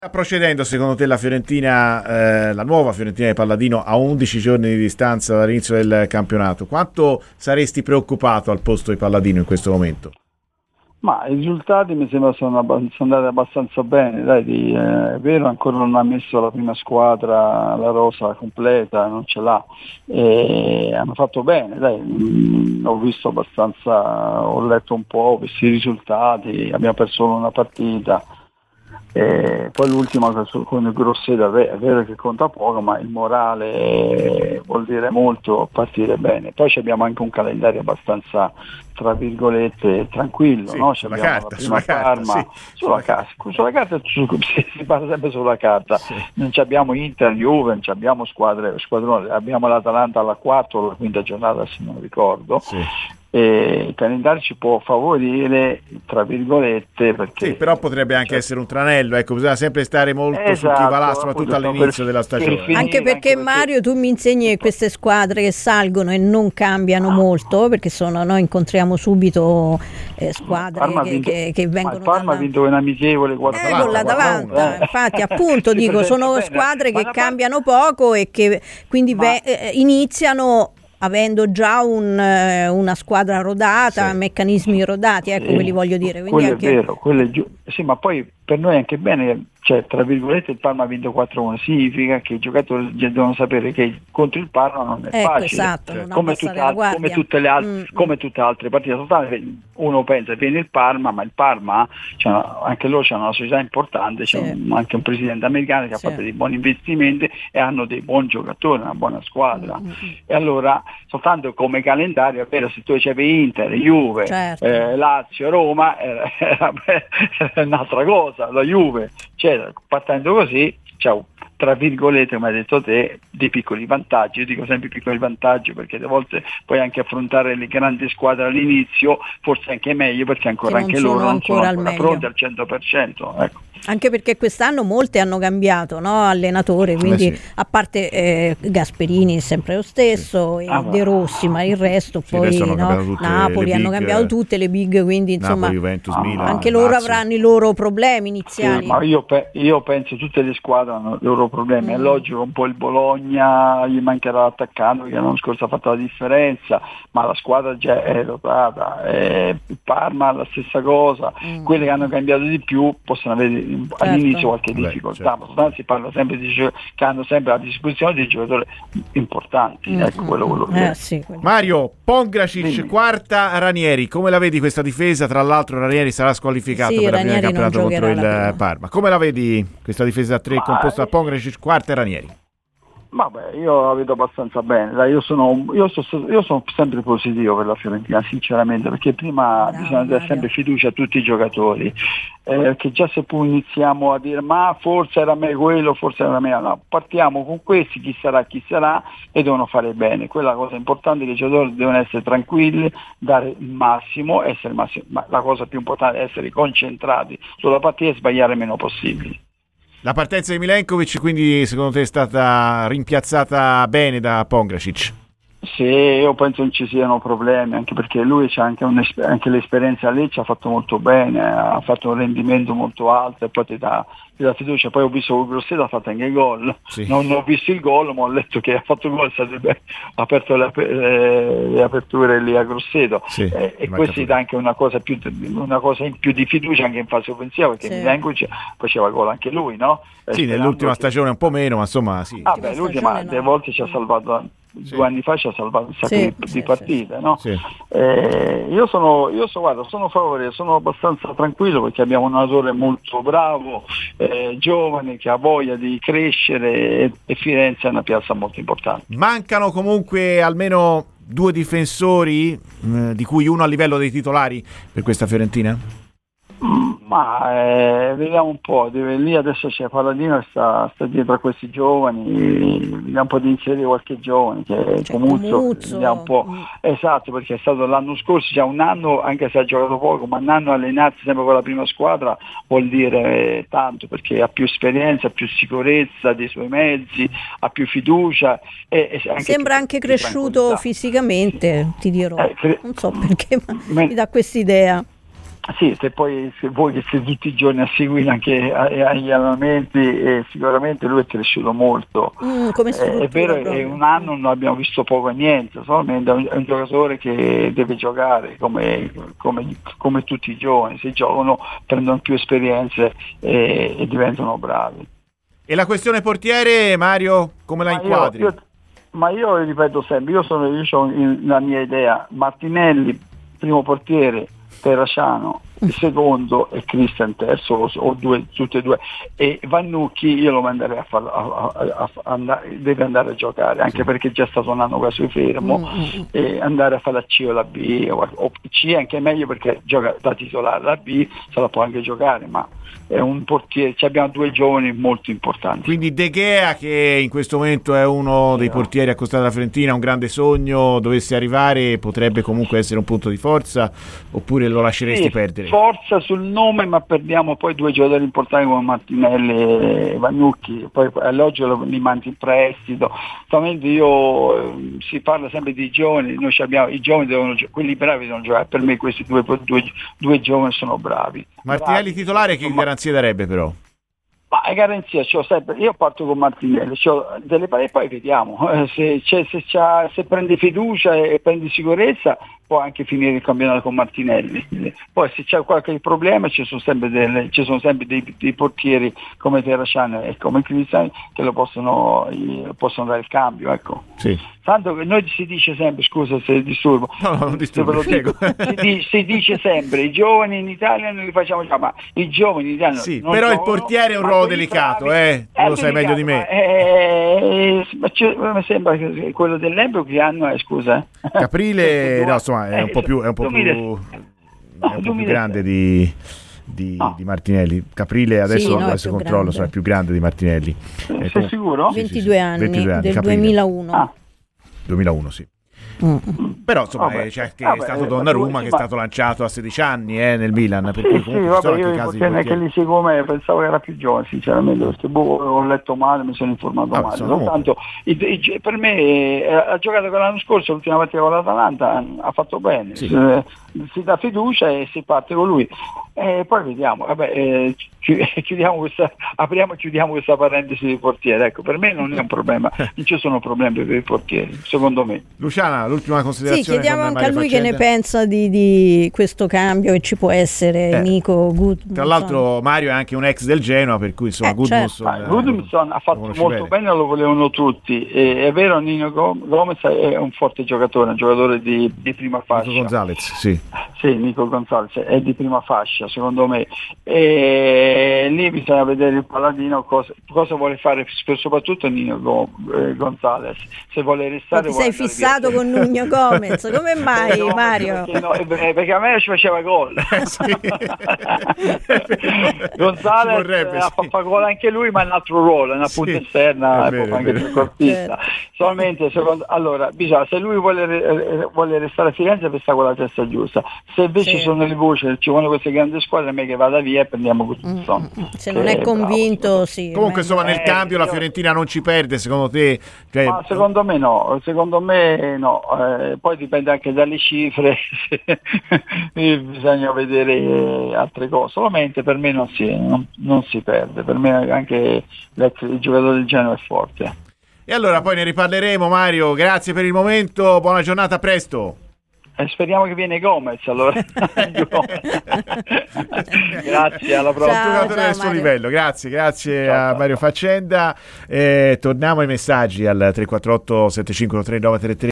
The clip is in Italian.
Sta procedendo secondo te la Fiorentina, la nuova Fiorentina di Palladino, a 11 giorni di distanza dall'inizio del campionato? Quanto saresti preoccupato al posto di Palladino in questo momento? Ma i risultati mi sembra sono andati abbastanza bene, dai, è vero ancora non ha messo la prima squadra, la rosa completa, non ce l'ha, e hanno fatto bene, dai, ho visto abbastanza, ho letto un po', ho visto i risultati, abbiamo perso solo una partita. Poi l'ultima con il Grosseto è vero che conta poco, ma il morale vuol dire molto partire bene. Poi abbiamo anche un calendario abbastanza, tra virgolette, tranquillo, sì, no? Sulla Abbiamo carta, la prima Parma, sì. sulla carta si parla sempre sulla carta, sì. Non abbiamo Inter, Juve, non abbiamo squadrone, abbiamo l'Atalanta alla quarta o alla quinta giornata se non ricordo. Sì. Il calendario ci può favorire, tra virgolette, perché sì, però potrebbe anche essere un tranello, ecco, bisogna sempre stare molto su chi va là, soprattutto all'inizio della stagione. Anche perché Mario, tu mi insegni che queste squadre che salgono e non cambiano molto, perché noi incontriamo subito squadre che vengono. Il Parma ha vinto un amichevole con l'Atalanta, infatti appunto dico, sono squadre che cambiano poco e che quindi iniziano avendo già una squadra rodata, sì, meccanismi rodati, ecco, quelli voglio dire. Quindi quello anche... è vero, quello è sì, ma poi per noi è anche bene, cioè tra virgolette il Parma ha vinto 4-1, significa che i giocatori devono sapere che contro il Parma non è facile, esatto, come tutte le altre partite. Soltanto uno pensa viene il Parma, ma il Parma anche loro c'è una società importante, c'è anche un presidente americano che ha fatto dei buoni investimenti e hanno dei buoni giocatori, una buona squadra, e allora soltanto come calendario è vero, se tu c'avevi Inter, Juve, Lazio, Roma era un'altra cosa, la Juve, partendo così tra virgolette, come hai detto te, dei piccoli vantaggi. Io dico sempre piccoli vantaggi perché a volte puoi anche affrontare le grandi squadre all'inizio, forse anche meglio perché anche loro non sono ancora pronti al 100%, ecco. Anche perché quest'anno molte hanno cambiato, no? Allenatore, quindi a parte Gasperini è sempre lo stesso, e De Rossi, ma il resto poi Napoli hanno cambiato tutte le big, quindi insomma Napoli, Juventus, Milan, anche loro avranno i loro problemi iniziali. Sì, ma io penso tutte le squadre hanno i loro problemi, è logico, un po' il Bologna gli mancherà l'attaccante che l'anno scorso ha fatto la differenza, ma la squadra già è rotata, il Parma la stessa cosa, quelle che hanno cambiato di più possono avere all'inizio qualche difficoltà, ma si parla sempre di che hanno sempre a disposizione dei giocatori importanti, ecco quello che Mario, Pongracic, quarta, Ranieri, come la vedi questa difesa? Tra l'altro Ranieri sarà squalificato per la prima campionato contro il Parma, come la vedi questa difesa a tre composta da Pongracic, quarta e Ranieri? Vabbè, io la vedo abbastanza bene, dai, io sono sempre positivo per la Fiorentina, sinceramente, perché prima bisogna dare sempre fiducia a tutti i giocatori, che già se poi iniziamo a dire ma forse era me quello, forse era me, no, partiamo con questi, chi sarà, e devono fare bene. Quella cosa importante è che i giocatori devono essere tranquilli, dare il massimo, ma la cosa più importante è essere concentrati sulla partita e sbagliare il meno possibile. La partenza di Milenkovic quindi secondo te è stata rimpiazzata bene da Pongracic? Sì, io penso non ci siano problemi, anche perché lui c'ha anche l'esperienza lì, ci ha fatto molto bene, ha fatto un rendimento molto alto e poi ti dà fiducia. Poi ho visto che Grosseto ha fatto anche il gol, non ho visto il gol, ma ho letto che ha fatto il gol, ha aperto le aperture lì a Grosseto, e questo dà anche una cosa in più di fiducia anche in fase offensiva, perché Milenkovic faceva gol anche lui, no? Sì, nell'ultima stagione un po' meno, ma insomma sì. L'ultima delle volte ci ha salvato. 2 anni fa ci ha salvato un sacco di partite, no? Io sono favorevole, sono abbastanza tranquillo perché abbiamo un allenatore molto bravo, giovane, che ha voglia di crescere, e Firenze è una piazza molto importante. Mancano comunque almeno 2 difensori, di cui uno a livello dei titolari per questa Fiorentina? Ma vediamo un po', lì adesso c'è Palladino, sta dietro a questi giovani, vediamo un po' di inserire qualche giovane, che Comuzzo, vediamo un po', esatto, perché è stato l'anno scorso, già un anno, anche se ha giocato poco, ma un anno allenarsi sempre con la prima squadra vuol dire tanto, perché ha più esperienza, ha più sicurezza dei suoi mezzi, ha più fiducia, e sembra anche cresciuto fisicamente, ti dirò, non so perché, ma mi dà quest'idea. Sì, se voi che siete tutti i giorni a seguire anche agli allenamenti, sicuramente lui è cresciuto molto. È vero che in un anno non abbiamo visto poco e niente, solamente è un giocatore che deve giocare come tutti i giovani, se giocano prendono più esperienze e diventano bravi. E la questione portiere, Mario, come la inquadri? Io ripeto sempre, io ho la mia idea: Martinelli primo portiere, Terracciano il secondo e Christian terzo, o tutte e due, e Vannucchi io lo manderei deve andare a giocare, anche perché è già stato un anno quasi fermo, e andare a fare la C o la B, o C è anche meglio perché gioca da titolare, la B se la può anche giocare, ma è un portiere, abbiamo due giovani molto importanti. Quindi De Gea, che in questo momento è uno dei portieri accostato alla Fiorentina, un grande sogno, dovesse arrivare, potrebbe comunque essere un punto di forza, oppure lo lasceresti perdere? Forza sul nome, ma perdiamo poi due giocatori importanti come Martinelli e Vannucchi, poi all'oggi li mandi in prestito. Solamente si parla sempre di giovani, noi abbiamo i giovani, quelli bravi devono giocare, per me questi due giovani sono bravi. Titolare che garanzia darebbe però? Ma è garanzia, io parto con Martinelli, delle pari, poi vediamo, se prende fiducia e prende sicurezza può anche finire il campionato con Martinelli. Poi se c'è qualche problema ci sono sempre dei portieri come Terracciano e come Cristian che lo possono dare il cambio, ecco. Sì. Tanto che noi si dice sempre, scusa se disturbo, no, non disturbo, si dice sempre i giovani in Italia non li facciamo già, ma i giovani in Italia non però giocano, il portiere è un ruolo delicato, lo sai meglio di me. Mi sembra che quello dell'Empoli che hanno è, scusa. Caprile, no, insomma, è un po' più grande di Martinelli. Caprile adesso controllo, è più grande di Martinelli. Sei sicuro? 22 anni, del Caprile. 2001. 2001, sì. Però insomma che è stato Donnarumma che è stato lanciato a 16 anni nel Milan, per cui comunque io che li seguo me, pensavo che era più giovane sinceramente, perché ho letto male, mi sono informato male. Soltanto per me ha giocato l'anno scorso, l'ultima partita con l'Atalanta, ha fatto bene, si dà fiducia e si parte con lui, e poi vediamo. Chiudiamo questa parentesi di portiere, ecco, per me non è un problema, non ci sono problemi per i portieri, secondo me. Luciana, l'ultima considerazione. Sì, chiediamo anche a lui che ne pensa di questo cambio che ci può essere. Nico Gudmundsson. Tra l'altro Mario è anche un ex del Genoa, per cui insomma Gudmundsson ha fatto molto bene, lo volevano tutti, è vero. Nino Gomez è un forte giocatore, un giocatore di prima fascia. Nico Gonzalez, sì, Nico Gonzalez è di prima fascia secondo me, e lì bisogna vedere il Paladino cosa vuole fare, soprattutto Nino Gonzalez, se vuole restare. Ti sei fissato con Nuno Gomez, come mai Mario? Perché a me ci faceva gol. Gonzalez fa gol anche lui, ma in un altro ruolo, in una punta esterna, anche trequartista. Solamente se lui vuole restare a Firenze, sta con la testa giusta. Se invece sono le voci, ci vogliono queste grandi squadre, è meglio che vada via e prendiamo Gudmundsson. Se non è convinto, sì. Comunque insomma nel cambio la Fiorentina non ci perde, secondo te? Ma secondo me no. Poi dipende anche dalle cifre, bisogna vedere altre cose. Solamente per me non si perde, per me anche il giocatore del Genoa è forte. E allora poi ne riparleremo, Mario, grazie per il momento, buona giornata, a presto. Speriamo che viene Gomez allora. Grazie, alla prossima. Giocatore del suo livello. Grazie a Mario Faccenda. Torniamo ai messaggi al 348 7513 933.